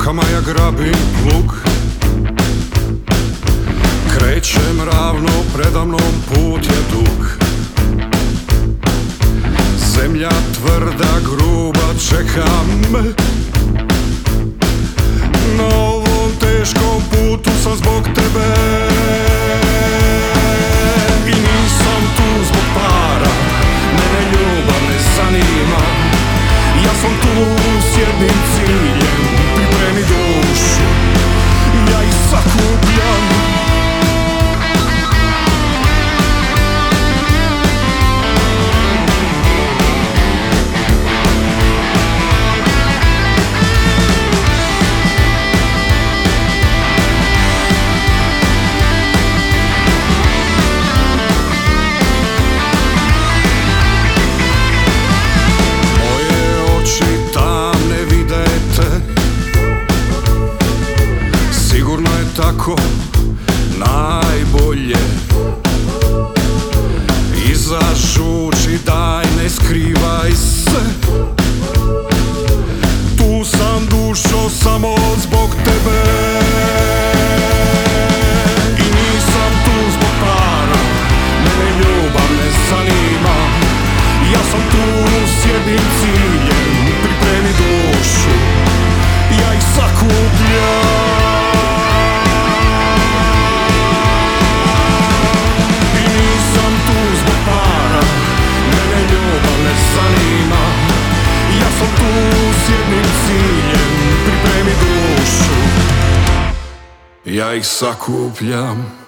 rukama ja grabim plug, krećem ravno, predamnom put je dug. Zemlja tvrda, gruba, čeka me. Na ovom teškom putu sam zbog tebe. I nisam tu zbog para, mene ljubav ne zanima. Ja sam tu s jednim ciljem, pripremi dušu, ja ih sakupljam. Tako najbolje iza žuči, daj ne skrivaj se. Tu sam dušo samo zbog tebe. I nisam tu zbog para, mene ljubav ne zanima. Ja sam tu s jednim ciljem, pripremi dušu, ja ih sakupljam. Ja ih sakupljam.